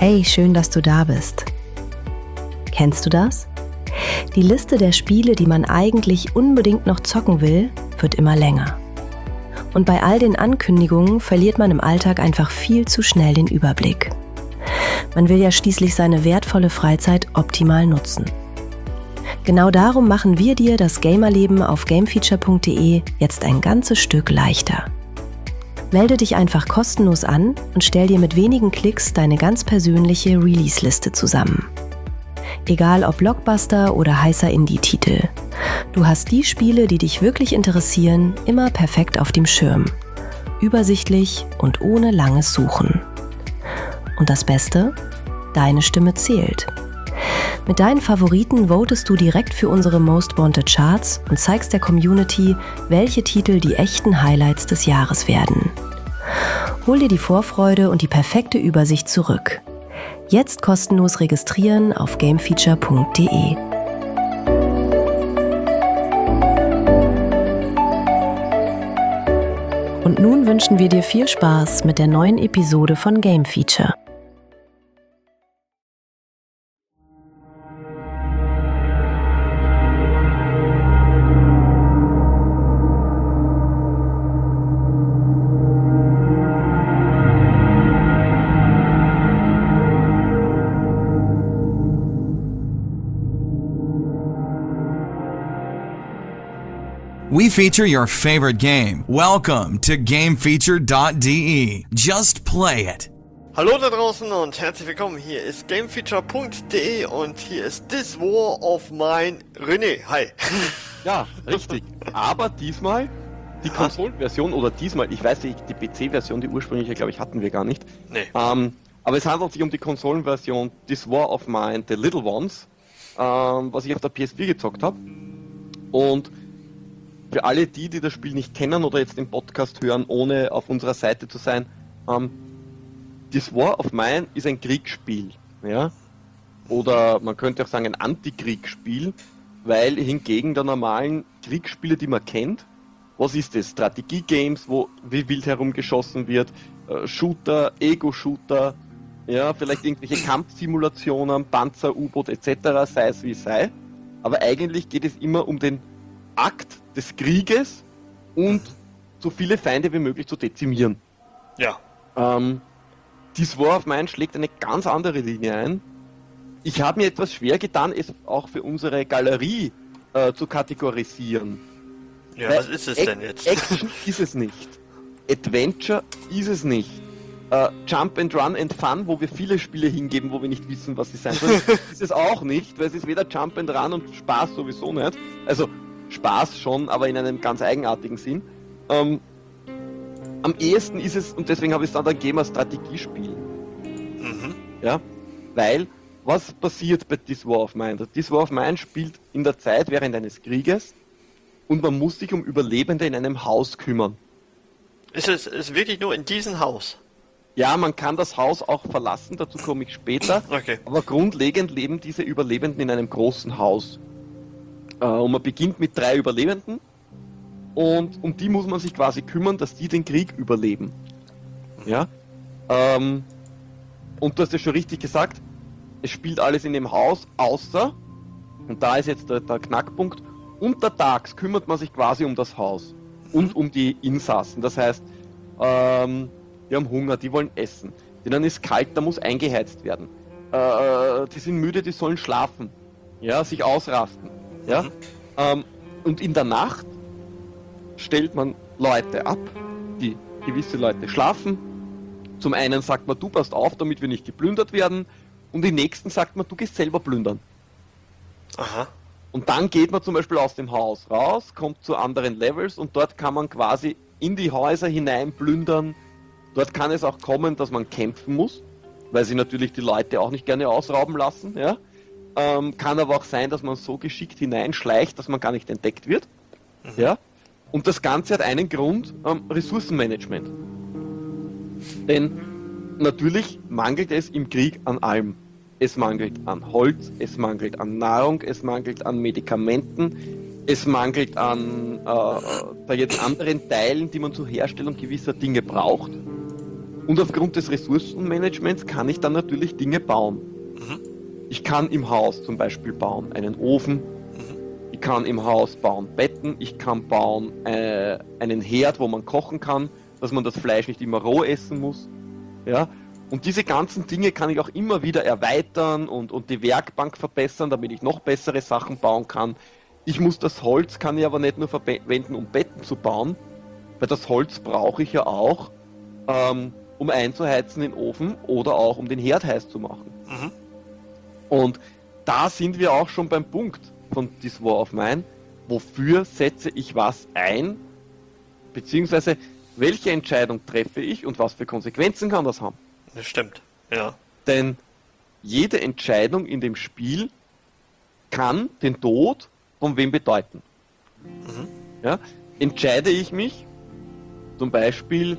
Hey, schön, dass du da bist. Kennst du das? Die Liste der Spiele, die man eigentlich unbedingt noch zocken will, wird immer länger. Und bei all den Ankündigungen verliert man im Alltag einfach viel zu schnell den Überblick. Man will ja schließlich seine wertvolle Freizeit optimal nutzen. Genau darum machen wir dir das Gamerleben auf gamefeature.de jetzt ein ganzes Stück leichter. Melde dich einfach kostenlos an und stell dir mit wenigen Klicks deine ganz persönliche Release-Liste zusammen. Egal ob Blockbuster oder heißer Indie-Titel. Du hast die Spiele, die dich wirklich interessieren, immer perfekt auf dem Schirm. Übersichtlich und ohne langes Suchen. Und das Beste? Deine Stimme zählt. Mit deinen Favoriten votest du direkt für unsere Most Wanted Charts und zeigst der Community, welche Titel die echten Highlights des Jahres werden. Hol dir die Vorfreude und die perfekte Übersicht zurück. Jetzt kostenlos registrieren auf gamefeature.de. Und nun wünschen wir dir viel Spaß mit der neuen Episode von Game Feature. We feature your favorite game. Welcome to GameFeature.de. Just play it. Hallo da draußen und herzlich willkommen. Hier ist GameFeature.de und hier ist This War of Mine. René, hi. Ja, richtig. Aber diesmal die Konsolenversion oder diesmal, ich weiß nicht, die PC-Version, die ursprüngliche, glaube ich, hatten wir gar nicht. Nee. Aber es handelt sich um die Konsolenversion This War of Mine, The Little Ones, was ich auf der PS4 gezockt habe. Und für alle die das Spiel nicht kennen oder jetzt den Podcast hören, ohne auf unserer Seite zu sein, This War of Mine ist ein Kriegsspiel, ja? Oder man könnte auch sagen ein Antikriegsspiel, weil hingegen der normalen Kriegsspiele, die man kennt, was ist das? Strategie-Games, wo wie wild herumgeschossen wird, Shooter, Ego-Shooter, ja, vielleicht irgendwelche Kampfsimulationen, Panzer, U-Boot etc., sei es wie sei. Aber eigentlich geht es immer um den Akt des Krieges und so viele Feinde wie möglich zu dezimieren. Ja. This War of Mine schlägt eine ganz andere Linie ein. Ich habe mir etwas schwer getan, es auch für unsere Galerie zu kategorisieren. Ja, Weil was ist es denn jetzt? Action ist es nicht. Adventure ist es nicht. Jump and Run and Fun, wo wir viele Spiele hingeben, wo wir nicht wissen, was sie sein sollen, ist es auch nicht, weil es ist weder Jump and Run und Spaß sowieso nicht. Also Spaß schon, aber in einem ganz eigenartigen Sinn. Am ehesten ist es, und deswegen habe ich es dann gegeben, ein Strategiespiel. Mhm. Ja, weil, was passiert bei This War of Mine? This War of Mine spielt in der Zeit während eines Krieges und man muss sich um Überlebende in einem Haus kümmern. Ist wirklich nur in diesem Haus? Ja, man kann das Haus auch verlassen, dazu komme ich später. Okay. Aber grundlegend leben diese Überlebenden in einem großen Haus. Und man beginnt mit 3 Überlebenden und um die muss man sich quasi kümmern, dass die den Krieg überleben. Ja? Und du hast ja schon richtig gesagt, es spielt alles in dem Haus, außer, und da ist jetzt der Knackpunkt, untertags kümmert man sich quasi um das Haus und um die Insassen. Das heißt, die haben Hunger, die wollen essen. Denen ist kalt, da muss eingeheizt werden. Die sind müde, die sollen schlafen. Ja, sich ausrasten. Ja? Und in der Nacht stellt man Leute ab, die gewisse Leute schlafen. Zum einen sagt man, du passt auf, damit wir nicht geplündert werden. Und den nächsten sagt man, du gehst selber plündern. Aha. Und dann geht man zum Beispiel aus dem Haus raus, kommt zu anderen Levels und dort kann man quasi in die Häuser hinein plündern. Dort kann es auch kommen, dass man kämpfen muss, weil sie natürlich die Leute auch nicht gerne ausrauben lassen. Ja? Kann aber auch sein, dass man so geschickt hineinschleicht, dass man gar nicht entdeckt wird. Ja? Und das Ganze hat einen Grund, Ressourcenmanagement. Denn natürlich mangelt es im Krieg an allem. Es mangelt an Holz, es mangelt an Nahrung, es mangelt an Medikamenten, es mangelt an jetzt anderen Teilen, die man zur Herstellung gewisser Dinge braucht. Und aufgrund des Ressourcenmanagements kann ich dann natürlich Dinge bauen. Ich kann im Haus zum Beispiel bauen einen Ofen, ich kann im Haus bauen Betten, ich kann bauen einen Herd, wo man kochen kann, dass man das Fleisch nicht immer roh essen muss. Ja? Und diese ganzen Dinge kann ich auch immer wieder erweitern und die Werkbank verbessern, damit ich noch bessere Sachen bauen kann. Ich muss das Holz, kann ich aber nicht nur verwenden, um Betten zu bauen, weil das Holz brauche ich ja auch, um einzuheizen in den Ofen oder auch um den Herd heiß zu machen. Und da sind wir auch schon beim Punkt von This War of Mine. Wofür setze ich was ein? Beziehungsweise, welche Entscheidung treffe ich und was für Konsequenzen kann das haben? Das stimmt, ja. Denn jede Entscheidung in dem Spiel kann den Tod von wem bedeuten. Ja? Entscheide ich mich, zum Beispiel,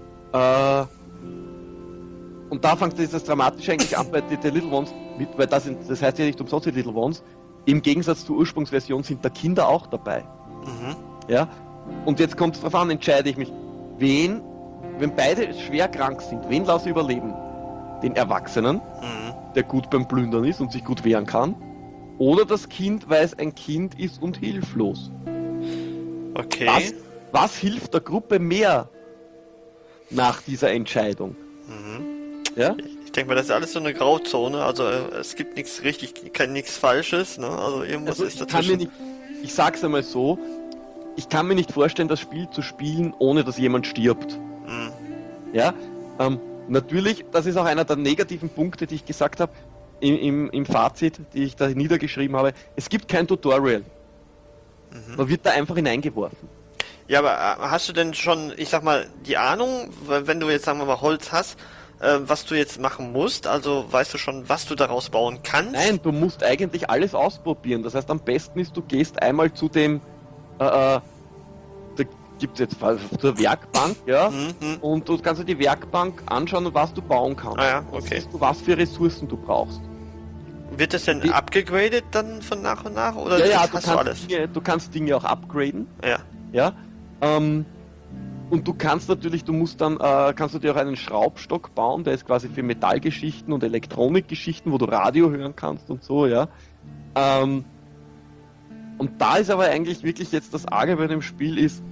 und da fängt das Dramatische eigentlich an bei The Little Ones mit, weil das heißt ja nicht umsonst die Little Ones. Im Gegensatz zur Ursprungsversion sind da Kinder auch dabei. Ja? Und jetzt kommt es darauf an, entscheide ich mich, wenn beide schwer krank sind, wen lasse ich überleben? Den Erwachsenen, der gut beim Plündern ist und sich gut wehren kann, oder das Kind, weil es ein Kind ist und hilflos. Okay. Was hilft der Gruppe mehr nach dieser Entscheidung? Ja? Ich denke mal, das ist alles so eine Grauzone, also es gibt nichts richtig, nichts Falsches, ne? Also irgendwas ist dazwischen. Ich sag's einmal so, ich kann mir nicht vorstellen, das Spiel zu spielen, ohne dass jemand stirbt. Ja? Natürlich, das ist auch einer der negativen Punkte, die ich gesagt habe, im Fazit, die ich da niedergeschrieben habe, es gibt kein Tutorial. Man wird da einfach hineingeworfen. Ja, aber hast du denn schon, ich sag mal, die Ahnung, wenn du jetzt, sagen wir mal, Holz hast, was du jetzt machen musst? Also weißt du schon, was du daraus bauen kannst? Nein, du musst eigentlich alles ausprobieren. Das heißt, am besten ist, du gehst einmal zu dem, da gibt es jetzt zur Werkbank, ja, und du kannst dir die Werkbank anschauen, was du bauen kannst. Ah ja, okay. Siehst du, was für Ressourcen du brauchst. Wird das denn abgegradet dann von nach und nach? Oder Ja, hast du alles? Du kannst Dinge auch upgraden. Ja. Ja. Und du kannst natürlich, kannst du dir auch einen Schraubstock bauen, der ist quasi für Metallgeschichten und Elektronikgeschichten, wo du Radio hören kannst und so, ja. Und da ist aber eigentlich wirklich jetzt das Arge bei dem Spiel ist,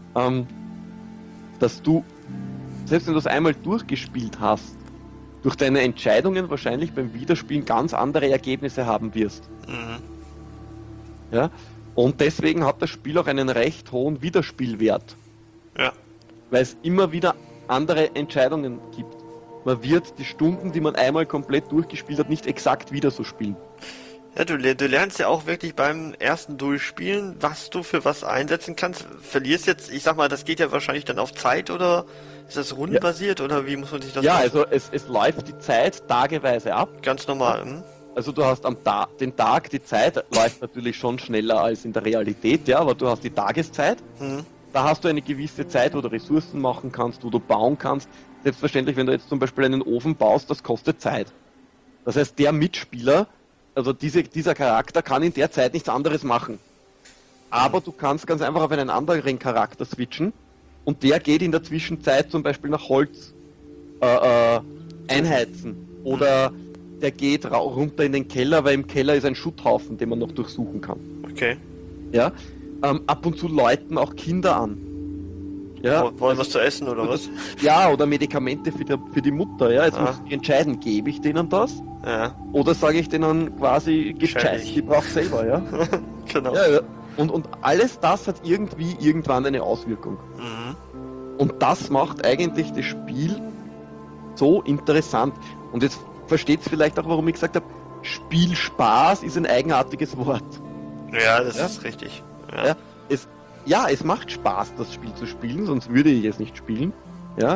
dass du, selbst wenn du es einmal durchgespielt hast, durch deine Entscheidungen wahrscheinlich beim Wiederspielen ganz andere Ergebnisse haben wirst. Ja? Und deswegen hat das Spiel auch einen recht hohen Wiederspielwert. Ja. Weil es immer wieder andere Entscheidungen gibt. Man wird die Stunden, die man einmal komplett durchgespielt hat, nicht exakt wieder so spielen. Ja, du lernst ja auch wirklich beim ersten Durchspielen, was du für was einsetzen kannst. Verlierst jetzt, ich sag mal, das geht ja wahrscheinlich dann auf Zeit, oder ist das rundenbasiert, oder wie muss man sich das vorstellen? Also es läuft die Zeit tageweise ab. Ganz normal. Also du hast den Tag, die Zeit läuft natürlich schon schneller als in der Realität, ja, aber du hast die Tageszeit. Da hast du eine gewisse Zeit, wo du Ressourcen machen kannst, wo du bauen kannst. Selbstverständlich, wenn du jetzt zum Beispiel einen Ofen baust, das kostet Zeit. Das heißt, der Mitspieler, also dieser Charakter kann in der Zeit nichts anderes machen. Aber du kannst ganz einfach auf einen anderen Charakter switchen und der geht in der Zwischenzeit zum Beispiel nach Holz einheizen. Oder der geht runter in den Keller, weil im Keller ist ein Schutthaufen, den man noch durchsuchen kann. Okay. Ja. Ab und zu läuten auch Kinder an. Ja, wollen was zu essen oder was? Ja, oder Medikamente für die Mutter. Ja, jetzt muss ich entscheiden, gebe ich denen das? Ja. Oder sage ich denen quasi, gib Scheiß, die braucht selber, ja? Genau. Ja, und alles das hat irgendwann eine Auswirkung. Und das macht eigentlich das Spiel so interessant. Und jetzt versteht es vielleicht auch, warum ich gesagt habe, Spielspaß ist ein eigenartiges Wort. Ja, das ist richtig. Ja, es macht Spaß, das Spiel zu spielen, sonst würde ich es nicht spielen. Ja.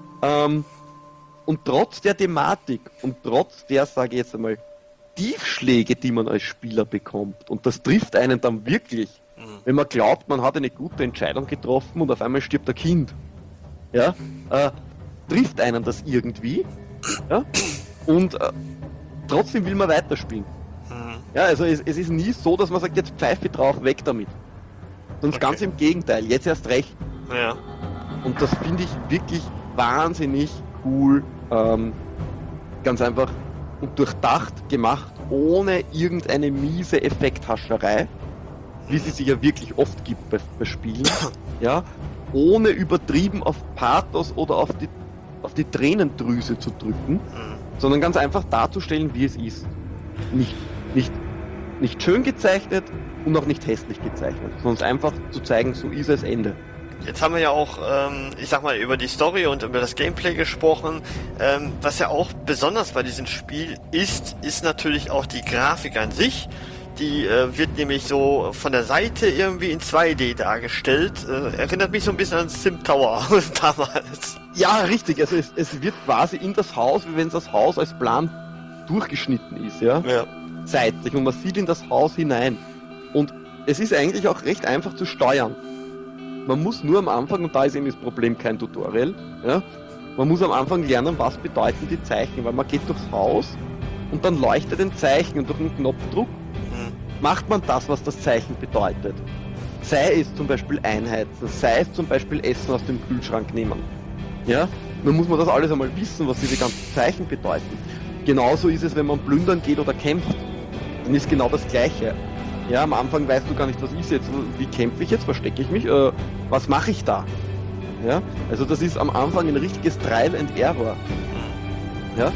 Und trotz der Thematik und trotz der, sage ich jetzt einmal, Tiefschläge, die man als Spieler bekommt, und das trifft einen dann wirklich, wenn man glaubt, man hat eine gute Entscheidung getroffen und auf einmal stirbt ein Kind. Ja, trifft einen das irgendwie. Ja, und trotzdem will man weiterspielen. Ja, also es ist nie so, dass man sagt, jetzt Pfeife drauf, weg damit. Sonst Okay. ganz im Gegenteil, jetzt erst recht. Ja. Und das finde ich wirklich wahnsinnig cool, ganz einfach und durchdacht gemacht, ohne irgendeine miese Effekthascherei, wie sie sich ja wirklich oft gibt bei Spielen, ja, ohne übertrieben auf Pathos oder auf die Tränendrüse zu drücken, sondern ganz einfach darzustellen, wie es ist. Nicht schön gezeichnet und auch nicht hässlich gezeichnet, sondern einfach zu zeigen, so ist es, Ende. Jetzt haben wir ja auch, ich sag mal, über die Story und über das Gameplay gesprochen. Was ja auch besonders bei diesem Spiel ist natürlich auch die Grafik an sich. Die wird nämlich so von der Seite irgendwie in 2D dargestellt. Erinnert mich so ein bisschen an Sim Tower damals. Ja, richtig. Also es wird quasi in das Haus, wie wenn das Haus als Plan durchgeschnitten ist, ja? Ja. Seitlich. Und man sieht in das Haus hinein. Und es ist eigentlich auch recht einfach zu steuern. Man muss nur am Anfang, und da ist eben das Problem kein Tutorial, ja? Man muss am Anfang lernen, was bedeuten die Zeichen, weil man geht durchs Haus und dann leuchtet ein Zeichen und durch einen Knopfdruck macht man das, was das Zeichen bedeutet. Sei es zum Beispiel einheizen, sei es zum Beispiel Essen aus dem Kühlschrank nehmen. Ja? Dann muss man das alles einmal wissen, was diese ganzen Zeichen bedeuten. Genauso ist es, wenn man plündern geht oder kämpft. Dann ist genau das Gleiche. Ja, am Anfang weißt du gar nicht, was ist jetzt, wie kämpfe ich jetzt, verstecke ich mich, was mache ich da? Ja? Also das ist am Anfang ein richtiges Trial and Error. Ja?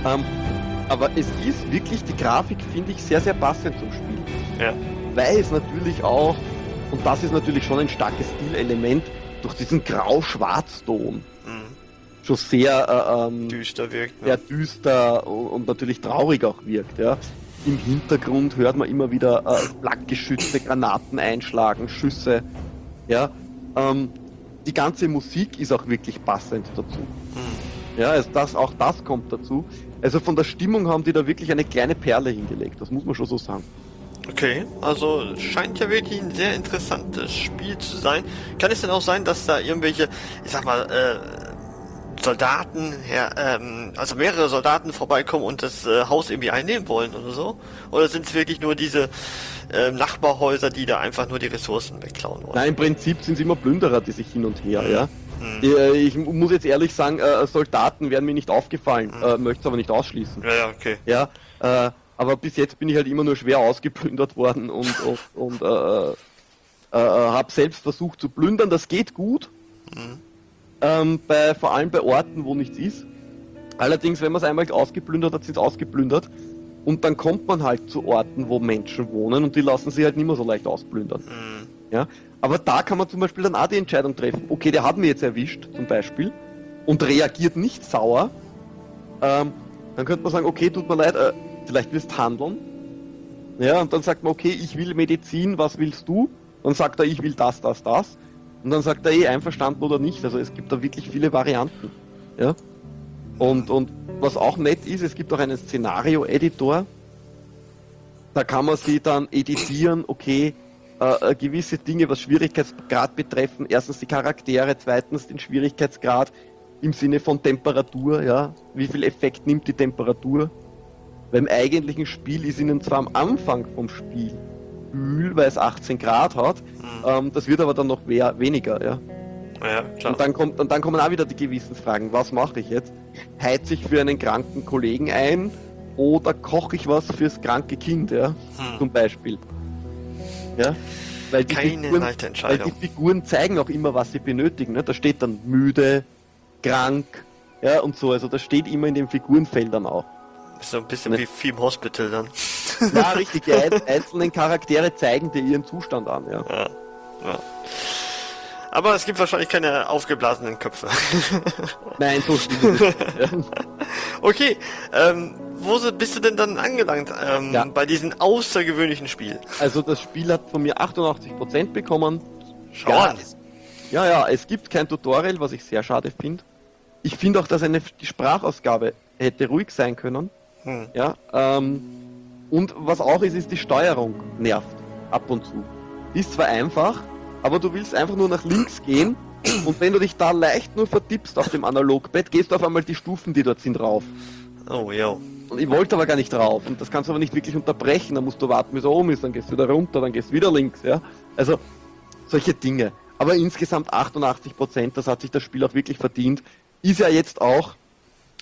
Aber es ist wirklich, die Grafik finde ich sehr, sehr passend zum Spiel. Ja. Weil es natürlich auch, und das ist natürlich schon ein starkes Stilelement, durch diesen Grau-Schwarz-Ton schon sehr düster wirkt. sehr düster und natürlich traurig auch wirkt. Ja. Im Hintergrund hört man immer wieder Flakgeschütze, Granaten einschlagen, Schüsse. Ja. Die ganze Musik ist auch wirklich passend dazu. Ja, also auch das kommt dazu. Also von der Stimmung haben die da wirklich eine kleine Perle hingelegt, das muss man schon so sagen. Okay, also scheint ja wirklich ein sehr interessantes Spiel zu sein. Kann es denn auch sein, dass da irgendwelche, ich sag mal, Soldaten, also mehrere Soldaten vorbeikommen und das Haus irgendwie einnehmen wollen oder so? Oder sind es wirklich nur diese Nachbarhäuser, die da einfach nur die Ressourcen wegklauen wollen? Nein, im Prinzip sind es immer Plünderer, die sich hin und her, ja. Ich muss jetzt ehrlich sagen, Soldaten wären mir nicht aufgefallen, möchte es aber nicht ausschließen. Ja, okay. Ja, aber bis jetzt bin ich halt immer nur schwer ausgeplündert worden und habe selbst versucht zu plündern, das geht gut, vor allem bei Orten, wo nichts ist. Allerdings, wenn man es einmal ausgeplündert hat, sind es ausgeplündert und dann kommt man halt zu Orten, wo Menschen wohnen und die lassen sich halt nicht mehr so leicht ausplündern. Ja? Aber da kann man zum Beispiel dann auch die Entscheidung treffen, okay, der hat mich jetzt erwischt, zum Beispiel, und reagiert nicht sauer, dann könnte man sagen, okay, tut mir leid, vielleicht willst du handeln. Ja, und dann sagt man, okay, ich will Medizin, was willst du? Dann sagt er, ich will das. Und dann sagt er einverstanden oder nicht. Also es gibt da wirklich viele Varianten. Ja? Und was auch nett ist, es gibt auch einen Szenario-Editor. Da kann man sie dann editieren, okay, gewisse Dinge, was Schwierigkeitsgrad betreffen. Erstens die Charaktere, zweitens den Schwierigkeitsgrad im Sinne von Temperatur, ja. Wie viel Effekt nimmt die Temperatur? Beim eigentlichen Spiel ist ihnen zwar am Anfang vom Spiel kühl, weil es 18 Grad hat, das wird aber dann noch weniger, ja. Ja, klar. Und dann kommen auch wieder die Gewissensfragen. Was mache ich jetzt? Heiz ich für einen kranken Kollegen ein oder koche ich was fürs kranke Kind, ja? Zum Beispiel. Ja? Weil Keine leichte Entscheidung. Weil die Figuren zeigen auch immer, was sie benötigen. Ne? Da steht dann müde, krank, ja, und so. Also das steht immer in den Figurenfeldern auch. So ein bisschen wie Theme Hospital dann. Ja, richtig. Die einzelnen Charaktere zeigen dir ihren Zustand an. Ja. Ja. Aber es gibt wahrscheinlich keine aufgeblasenen Köpfe. Nein, so schlimm ist es nicht. Ja. Okay, wo bist du denn dann angelangt bei diesem außergewöhnlichen Spiel? Also das Spiel hat von mir 88% bekommen. Schau an. Ja, es gibt kein Tutorial, was ich sehr schade finde. Ich finde auch, dass die Sprachausgabe hätte ruhig sein können. Ja, und was auch ist die Steuerung nervt ab und zu. Die ist zwar einfach, aber du willst einfach nur nach links gehen und wenn du dich da leicht nur vertippst auf dem Analogbett, gehst du auf einmal die Stufen, die dort sind, rauf. Oh, ja. Und ich wollte aber gar nicht rauf und das kannst du aber nicht wirklich unterbrechen, dann musst du warten, bis er oben ist, dann gehst du wieder runter, dann gehst du wieder links, ja. Also, solche Dinge. Aber insgesamt 88%, das hat sich das Spiel auch wirklich verdient, ist ja jetzt auch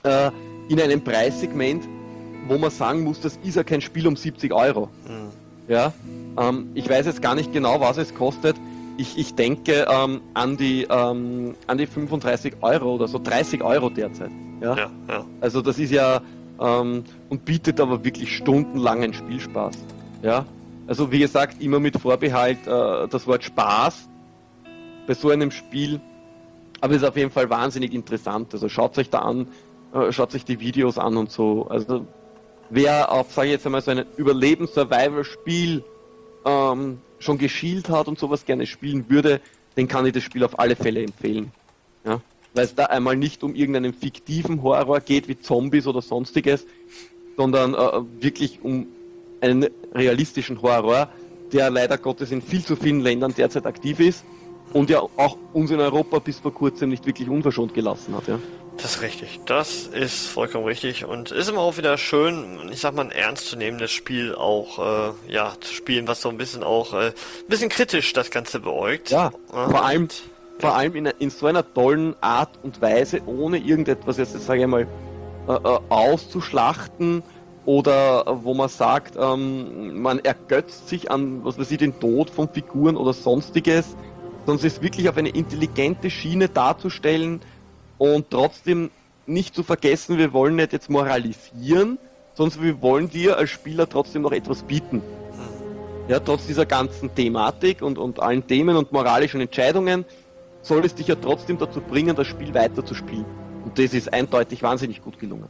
in einem Preissegment, wo man sagen muss, das ist ja kein Spiel um 70 Euro. Ja, ich weiß jetzt gar nicht genau, was es kostet. Ich denke an die 35 Euro oder so, 30 Euro derzeit. Ja? Also das ist ja und bietet aber wirklich stundenlangen Spielspaß. Ja, also wie gesagt, immer mit Vorbehalt das Wort Spaß bei so einem Spiel, aber es ist auf jeden Fall wahnsinnig interessant. Also schaut euch da an, schaut euch die Videos an und so. Also wer auf, sage ich jetzt einmal, so ein Überlebens-Survival-Spiel schon geschielt hat und sowas gerne spielen würde, den kann ich das Spiel auf alle Fälle empfehlen. Ja? Weil es da einmal nicht um irgendeinen fiktiven Horror geht, wie Zombies oder sonstiges, sondern wirklich um einen realistischen Horror, der leider Gottes in viel zu vielen Ländern derzeit aktiv ist und ja auch uns in Europa bis vor kurzem nicht wirklich unverschont gelassen hat. Ja? Das ist richtig, das ist vollkommen richtig und ist immer auch wieder schön, ich sag mal, ein ernstzunehmendes Spiel auch zu spielen, was so ein bisschen auch ein bisschen kritisch das Ganze beäugt. Ja, vor allem in so einer tollen Art und Weise, ohne irgendetwas jetzt, sage ich mal, auszuschlachten oder wo man sagt, man ergötzt sich an, was weiß ich, den Tod von Figuren oder sonstiges, sondern es ist wirklich auf eine intelligente Schiene darzustellen. Und trotzdem nicht zu vergessen, wir wollen nicht jetzt moralisieren, sondern wir wollen dir als Spieler trotzdem noch etwas bieten. Ja, trotz dieser ganzen Thematik und allen Themen und moralischen Entscheidungen soll es dich ja trotzdem dazu bringen, das Spiel weiterzuspielen. Und das ist eindeutig wahnsinnig gut gelungen.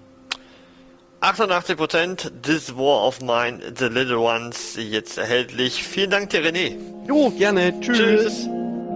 88% This War of Mine, The Little Ones, jetzt erhältlich. Vielen Dank dir, René. Jo, gerne. Tschüss.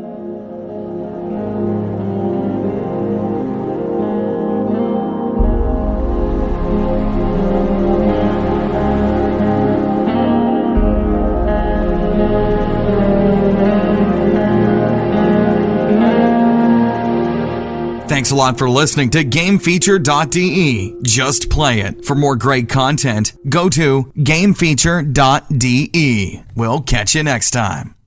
Thanks a lot for listening to GameFeature.de. Just play it. For more great content, go to GameFeature.de. We'll catch you next time.